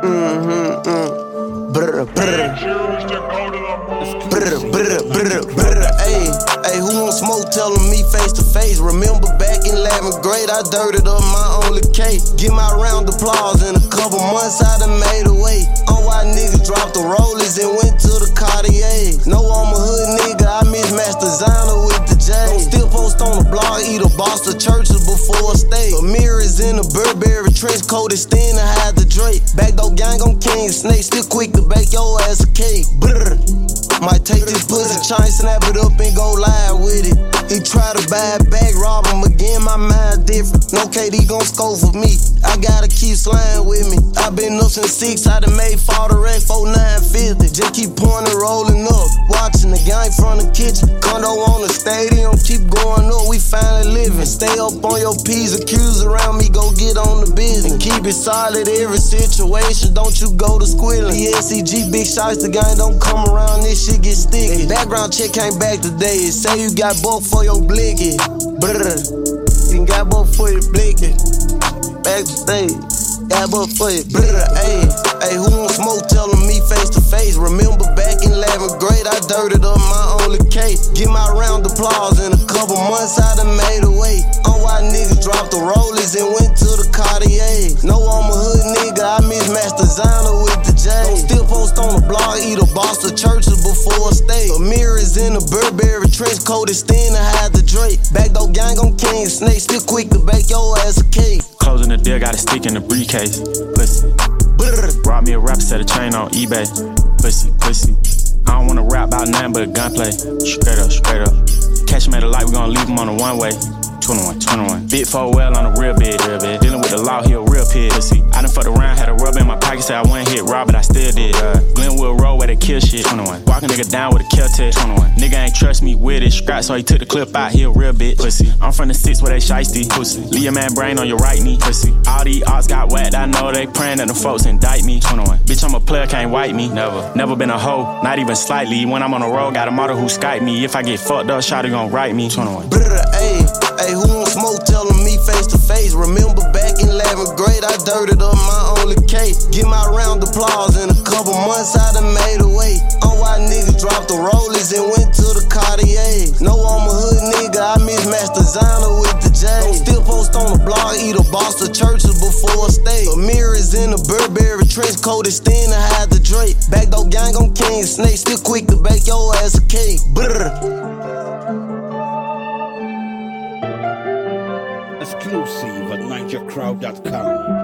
Brr, brr. Brr, brr, brr, brr. Ayy, who won't smoke? Telling me face to face. Remember back in 11th grade, I dirted up my only K. Get my round of applause. In a couple months, I done made a way. On why niggas dropped the rollers and went to the Cartier. No, I'm a hood nigga, I mismatched designer with the J. Don't still post on the blog, eat a boss of churches before a state. A mirrors in a Burberry trench coat, extend to hide the Drake. Backdoor gang on King Snake, still quick to bake your ass a cake. Brr. Might take this pussy chain, snap it up and go live with it. He try to buy it back, rob him again, my mind different. No KD gon' score for me, I gotta keep sliding with me. I been up since 6, I done made 40 racks, 4950. Just keep pouring and rolling up, watching the game from the kitchen. Condo on the stadium, keep going up, we finally living. Stay up on your P's, accused around me, go get on the business. And keep it solid every situation, don't you go to squealing. PSCG, big shots, the gang don't come around, this shit get sticky. Background check came back today, it say you got both for your blicky. Brr, you got both for your blicky. Back to stage, got both for your brr. Ayy, who won't smoke? Telling me face to face. Remember back in 11th grade, I dirted up my only K. Get my round of applause. In a couple months, I done made a way. On why niggas dropped the rollers and went to the Cartier. No, I'm a hood nigga, I mismatched designer with the J. Don't still post on the blog, eat a boss of churches before a state. A mirrors in a Burberry trench coat, extend to hide the Drake. Backdoor gang on King Snake, still quick to bake your ass a cake. Closing the deal, got a stick in the briefcase. Pussy. Brought me a rap, set a chain on eBay. Pussy. I don't wanna rap about nothing but gunplay. Straight up. Catch him at the light, we gon' leave him on the one way. 21. Big 4 well on a real bed. Dealing with the law, he a real pig. Pussy. I done fucked around, had a rub in my pocket, said I wouldn't hit Rob, but I still did. Glenwood Road where they kill shit. 21. Walk a nigga down with a kill test. 21. Nigga ain't trust me with it. Scrap, so he took the clip out, he a real bitch. Pussy. I'm from the 6 where they shiesty. Pussy. Leave your man brain on your right knee. Pussy. All these odds got whacked, I know they praying that the folks indict me. 21. Bitch, I'm a player, can't wipe me. Never been a hoe, not even slightly. When I'm on the road, got a model who Skype me. If I get fucked up, shawty gon' write me. 21. Ayy, who won't smoke? Telling me face to face. Remember back in 11th grade, I dirted up my only K. Get my round of applause. In a couple months, I done made a way. On why niggas dropped the rollers and went to the Cartier. No, I'm a hood nigga, I mismatched designer with the J. Don't still post on the blog, eat a boss of churches before a state. A mirrors in a Burberry trench coat, extend to hide the Drake. Backdoor gang on King Snake, still quick to bake your ass a cake. Brr. Exclusive at NigerCrowd.com.